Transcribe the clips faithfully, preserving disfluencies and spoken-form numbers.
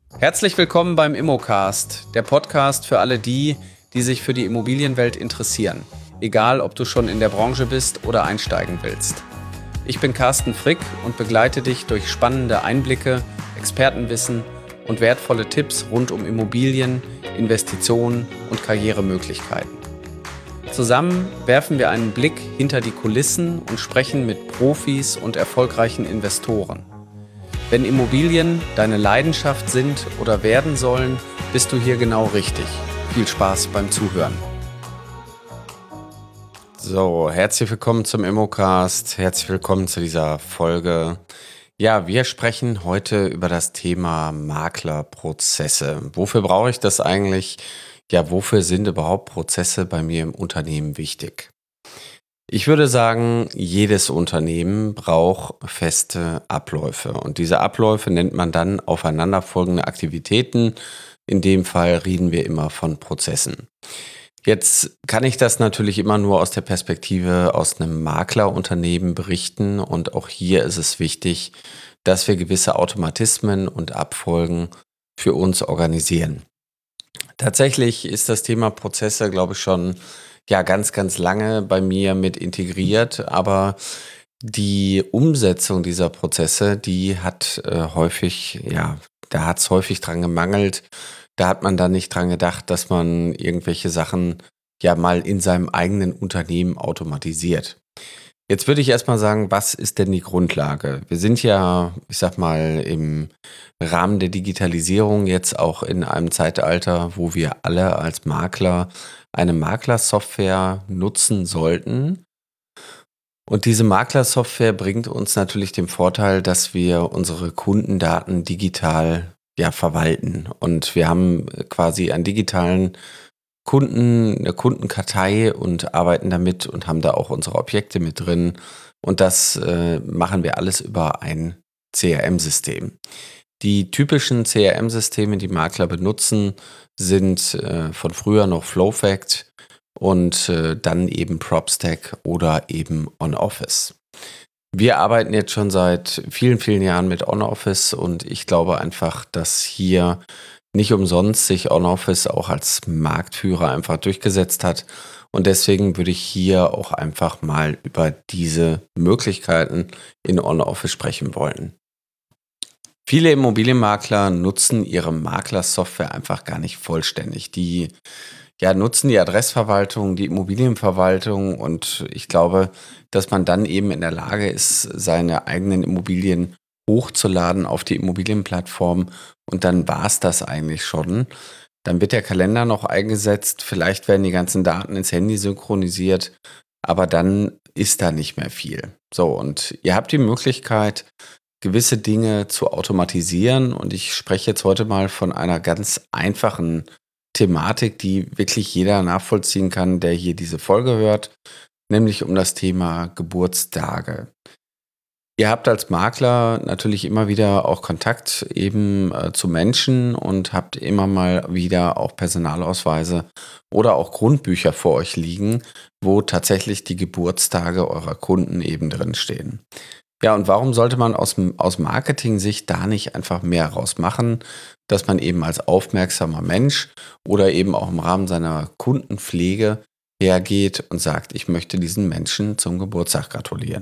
Herzlich willkommen beim Immocast, der Podcast für alle die, die sich für die Immobilienwelt interessieren. Egal, ob du schon in der Branche bist oder einsteigen willst. Ich bin Carsten Frick und begleite dich durch spannende Einblicke, Expertenwissen und wertvolle Tipps rund um Immobilien, Investitionen und Karrieremöglichkeiten. Zusammen werfen wir einen Blick hinter die Kulissen und sprechen mit Profis und erfolgreichen Investoren. Wenn Immobilien deine Leidenschaft sind oder werden sollen, bist du hier genau richtig. Viel Spaß beim Zuhören. So, herzlich willkommen zum Immocast. Herzlich willkommen zu dieser Folge. Ja, wir sprechen heute über das Thema Maklerprozesse. Wofür brauche ich das eigentlich? Ja, wofür sind überhaupt Prozesse bei mir im Unternehmen wichtig? Ich würde sagen, jedes Unternehmen braucht feste Abläufe und diese Abläufe nennt man dann aufeinanderfolgende Aktivitäten. In dem Fall reden wir immer von Prozessen. Jetzt kann ich das natürlich immer nur aus der Perspektive aus einem Maklerunternehmen berichten und auch hier ist es wichtig, dass wir gewisse Automatismen und Abfolgen für uns organisieren. Tatsächlich ist das Thema Prozesse, glaube ich, schon ja ganz, ganz lange bei mir mit integriert, aber die Umsetzung dieser Prozesse, die hat äh, häufig, ja, da hat es häufig dran gemangelt. Da hat man dann nicht dran gedacht, dass man irgendwelche Sachen ja mal in seinem eigenen Unternehmen automatisiert. Jetzt würde ich erstmal sagen, was ist denn die Grundlage? Wir sind ja, ich sag mal, im Rahmen der Digitalisierung jetzt auch in einem Zeitalter, wo wir alle als Makler eine Maklersoftware nutzen sollten. Und diese Maklersoftware bringt uns natürlich den Vorteil, dass wir unsere Kundendaten digital ja, verwalten. Und wir haben quasi einen digitalen Kunden, eine Kundenkartei und arbeiten damit und haben da auch unsere Objekte mit drin. Und das äh, machen wir alles über ein C R M-System. Die typischen C R M-Systeme, die Makler benutzen, sind äh, von früher noch Flowfact und äh, dann eben PropStack oder eben OnOffice. Wir arbeiten jetzt schon seit vielen, vielen Jahren mit OnOffice und ich glaube einfach, dass hier nicht umsonst sich OnOffice auch als Marktführer einfach durchgesetzt hat. Und deswegen würde ich hier auch einfach mal über diese Möglichkeiten in OnOffice sprechen wollen. Viele Immobilienmakler nutzen ihre Maklersoftware einfach gar nicht vollständig. Die ja, nutzen die Adressverwaltung, die Immobilienverwaltung und ich glaube, dass man dann eben in der Lage ist, seine eigenen Immobilien hochzuladen auf die Immobilienplattform und dann war es das eigentlich schon. Dann wird der Kalender noch eingesetzt, vielleicht werden die ganzen Daten ins Handy synchronisiert, aber dann ist da nicht mehr viel. So, und ihr habt die Möglichkeit, gewisse Dinge zu automatisieren und ich spreche jetzt heute mal von einer ganz einfachen Thematik, die wirklich jeder nachvollziehen kann, der hier diese Folge hört, nämlich um das Thema Geburtstage. Ihr habt als Makler natürlich immer wieder auch Kontakt eben äh, zu Menschen und habt immer mal wieder auch Personalausweise oder auch Grundbücher vor euch liegen, wo tatsächlich die Geburtstage eurer Kunden eben drin stehen. Ja, und warum sollte man aus, aus Marketing-Sicht da nicht einfach mehr rausmachen, dass man eben als aufmerksamer Mensch oder eben auch im Rahmen seiner Kundenpflege hergeht und sagt, ich möchte diesen Menschen zum Geburtstag gratulieren.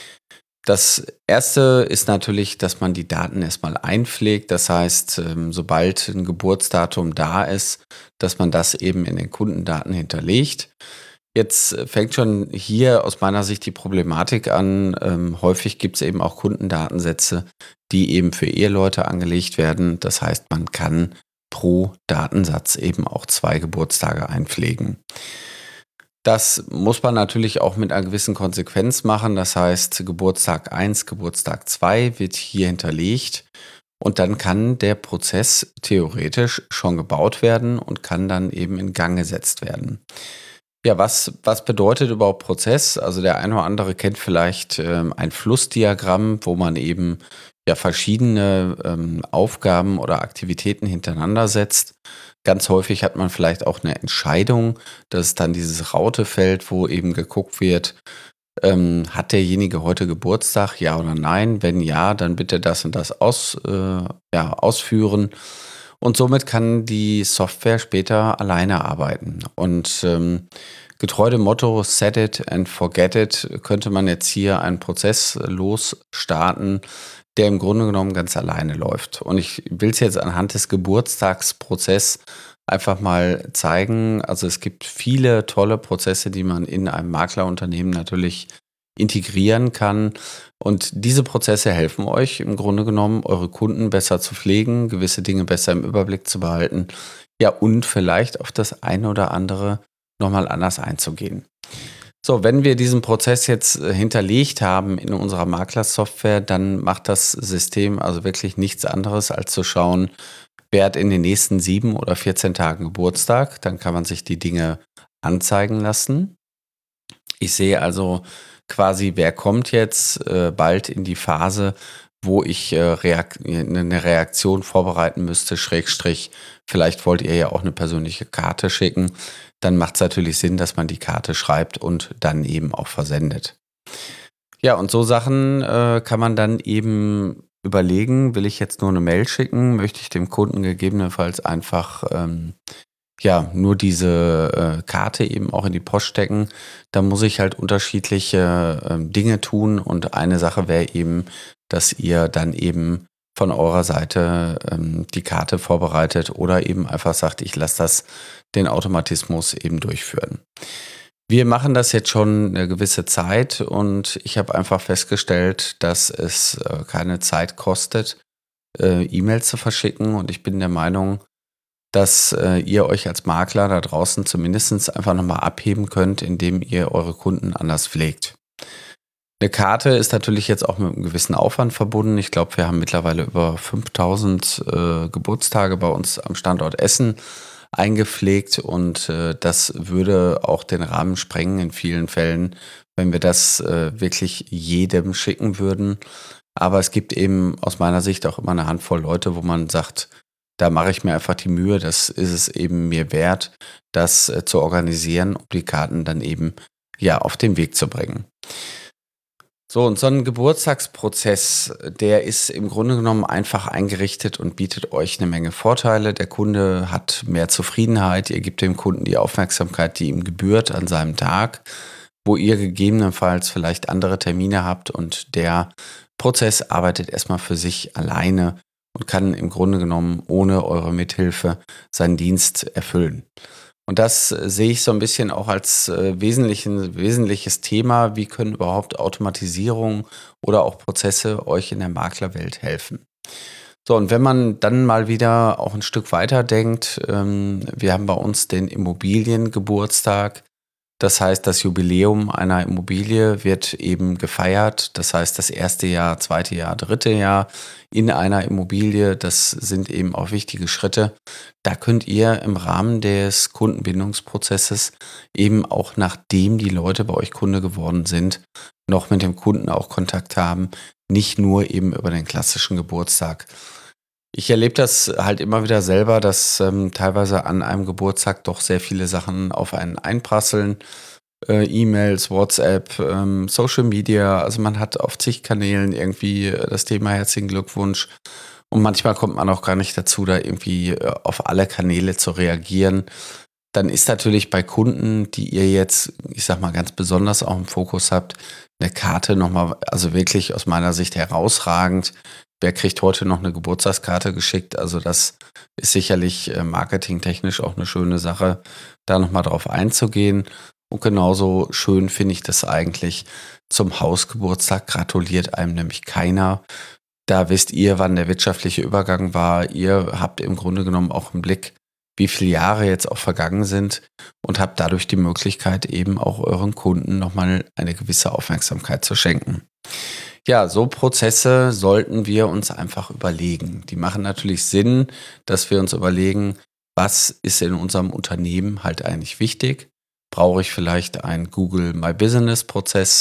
Das erste ist natürlich, dass man die Daten erstmal einpflegt. Das heißt, sobald ein Geburtsdatum da ist, dass man das eben in den Kundendaten hinterlegt. Jetzt fängt schon hier aus meiner Sicht die Problematik an. Ähm, häufig gibt es eben auch Kundendatensätze, die eben für Eheleute angelegt werden. Das heißt, man kann pro Datensatz eben auch zwei Geburtstage einpflegen. Das muss man natürlich auch mit einer gewissen Konsequenz machen. Das heißt, Geburtstag eins, Geburtstag zwei wird hier hinterlegt und dann kann der Prozess theoretisch schon gebaut werden und kann dann eben in Gang gesetzt werden. Ja, was, was bedeutet überhaupt Prozess? Also der eine oder andere kennt vielleicht ähm, ein Flussdiagramm, wo man eben ja verschiedene ähm, Aufgaben oder Aktivitäten hintereinander setzt. Ganz häufig hat man vielleicht auch eine Entscheidung, das ist dann dieses Rautefeld, wo eben geguckt wird, Ähm, hat derjenige heute Geburtstag, ja oder nein? Wenn ja, dann bitte das und das aus, äh, ja, ausführen. Und somit kann die Software später alleine arbeiten. Und ähm, getreu dem Motto Set it and forget it könnte man jetzt hier einen Prozess losstarten, der im Grunde genommen ganz alleine läuft. Und ich will es jetzt anhand des Geburtstagsprozesses einfach mal zeigen. Also es gibt viele tolle Prozesse, die man in einem Maklerunternehmen natürlich integrieren kann. Und diese Prozesse helfen euch im Grunde genommen, eure Kunden besser zu pflegen, gewisse Dinge besser im Überblick zu behalten. Ja, und vielleicht auf das eine oder andere nochmal anders einzugehen. So, wenn wir diesen Prozess jetzt äh, hinterlegt haben in unserer Maklersoftware, dann macht das System also wirklich nichts anderes, als zu schauen, wer hat in den nächsten sieben oder vierzehn Tagen Geburtstag. Dann kann man sich die Dinge anzeigen lassen. Ich sehe also quasi, wer kommt jetzt äh, bald in die Phase, wo ich äh, Reak eine Reaktion vorbereiten müsste, Schrägstrich, vielleicht wollt ihr ja auch eine persönliche Karte schicken. Dann macht es natürlich Sinn, dass man die Karte schreibt und dann eben auch versendet. Ja, und so Sachen äh, kann man dann eben überlegen, will ich jetzt nur eine Mail schicken, möchte ich dem Kunden gegebenenfalls einfach ähm, ja, nur diese äh, Karte eben auch in die Post stecken. Da muss ich halt unterschiedliche ähm, Dinge tun und eine Sache wäre eben, dass ihr dann eben von eurer Seite ähm, die Karte vorbereitet oder eben einfach sagt, ich lasse das den Automatismus eben durchführen. Wir machen das jetzt schon eine gewisse Zeit und ich habe einfach festgestellt, dass es äh, keine Zeit kostet, äh, E-Mails zu verschicken und ich bin der Meinung, dass äh, ihr euch als Makler da draußen zumindest einfach nochmal abheben könnt, indem ihr eure Kunden anders pflegt. Eine Karte ist natürlich jetzt auch mit einem gewissen Aufwand verbunden. Ich glaube, wir haben mittlerweile über fünftausend äh, Geburtstage bei uns am Standort Essen eingepflegt und äh, das würde auch den Rahmen sprengen in vielen Fällen, wenn wir das äh, wirklich jedem schicken würden. Aber es gibt eben aus meiner Sicht auch immer eine Handvoll Leute, wo man sagt, da mache ich mir einfach die Mühe, das ist es eben mir wert, das äh, zu organisieren, um die Karten dann eben ja auf den Weg zu bringen. So, und so ein Geburtstagsprozess, der ist im Grunde genommen einfach eingerichtet und bietet euch eine Menge Vorteile. Der Kunde hat mehr Zufriedenheit, ihr gebt dem Kunden die Aufmerksamkeit, die ihm gebührt an seinem Tag, wo ihr gegebenenfalls vielleicht andere Termine habt und der Prozess arbeitet erstmal für sich alleine und kann im Grunde genommen ohne eure Mithilfe seinen Dienst erfüllen. Und das äh, sehe ich so ein bisschen auch als äh, wesentlichen, wesentliches Thema. Wie können überhaupt Automatisierung oder auch Prozesse euch in der Maklerwelt helfen? So, und wenn man dann mal wieder auch ein Stück weiter denkt, ähm, wir haben bei uns den Immobiliengeburtstag. Das heißt, das Jubiläum einer Immobilie wird eben gefeiert. Das heißt, das erste Jahr, zweite Jahr, dritte Jahr in einer Immobilie, das sind eben auch wichtige Schritte. Da könnt ihr im Rahmen des Kundenbindungsprozesses eben auch, nachdem die Leute bei euch Kunde geworden sind, noch mit dem Kunden auch Kontakt haben, nicht nur eben über den klassischen Geburtstag. Ich erlebe das halt immer wieder selber, dass ähm, teilweise an einem Geburtstag doch sehr viele Sachen auf einen einprasseln. Äh, E-Mails, WhatsApp, ähm, Social Media. Also man hat auf zig Kanälen irgendwie äh, das Thema herzlichen Glückwunsch. Und manchmal kommt man auch gar nicht dazu, da irgendwie äh, auf alle Kanäle zu reagieren. Dann ist natürlich bei Kunden, die ihr jetzt, ich sag mal, ganz besonders auch im Fokus habt, eine Karte nochmal, also wirklich aus meiner Sicht herausragend. Wer kriegt heute noch eine Geburtstagskarte geschickt? Also das ist sicherlich äh, marketingtechnisch auch eine schöne Sache, da nochmal drauf einzugehen. Und genauso schön finde ich das eigentlich. Zum Hausgeburtstag gratuliert einem nämlich keiner. Da wisst ihr, wann der wirtschaftliche Übergang war. Ihr habt im Grunde genommen auch im Blick, wie viele Jahre jetzt auch vergangen sind und habt dadurch die Möglichkeit, eben auch euren Kunden nochmal eine gewisse Aufmerksamkeit zu schenken. Ja, so Prozesse sollten wir uns einfach überlegen. Die machen natürlich Sinn, dass wir uns überlegen, was ist in unserem Unternehmen halt eigentlich wichtig? Brauche ich vielleicht einen Google My Business Prozess,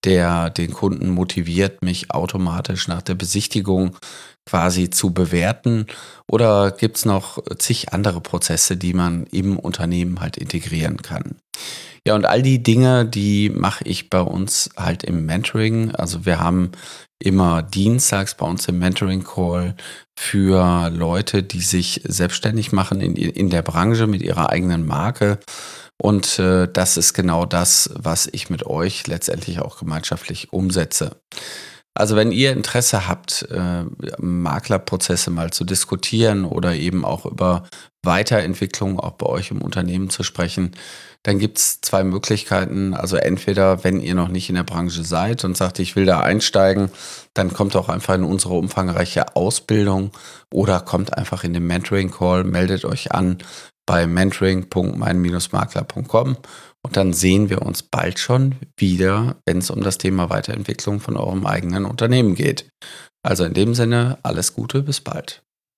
der den Kunden motiviert, mich automatisch nach der Besichtigung quasi zu bewerten? Oder gibt es noch zig andere Prozesse, die man im Unternehmen halt integrieren kann? Ja, und all die Dinge, die mache ich bei uns halt im Mentoring. Also wir haben immer dienstags bei uns im Mentoring-Call für Leute, die sich selbstständig machen in, in der Branche mit ihrer eigenen Marke. Und äh, das ist genau das, was ich mit euch letztendlich auch gemeinschaftlich umsetze. Also wenn ihr Interesse habt, äh, Maklerprozesse mal zu diskutieren oder eben auch über Weiterentwicklung auch bei euch im Unternehmen zu sprechen, dann gibt es zwei Möglichkeiten. Also entweder, wenn ihr noch nicht in der Branche seid und sagt, ich will da einsteigen, dann kommt auch einfach in unsere umfangreiche Ausbildung oder kommt einfach in den Mentoring-Call, meldet euch an bei mentoring punkt mein makler punkt com und dann sehen wir uns bald schon wieder, wenn es um das Thema Weiterentwicklung von eurem eigenen Unternehmen geht. Also in dem Sinne, alles Gute, bis bald.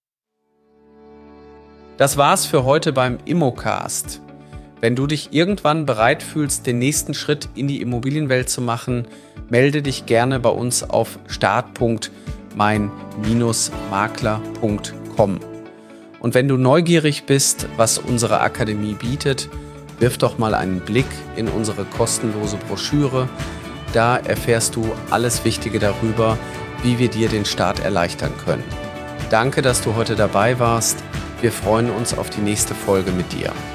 Das war's für heute beim Immocast. Wenn du dich irgendwann bereit fühlst, den nächsten Schritt in die Immobilienwelt zu machen, melde dich gerne bei uns auf start punkt mein makler punkt com. Und wenn du neugierig bist, was unsere Akademie bietet, wirf doch mal einen Blick in unsere kostenlose Broschüre. Da erfährst du alles Wichtige darüber, wie wir dir den Start erleichtern können. Danke, dass du heute dabei warst. Wir freuen uns auf die nächste Folge mit dir.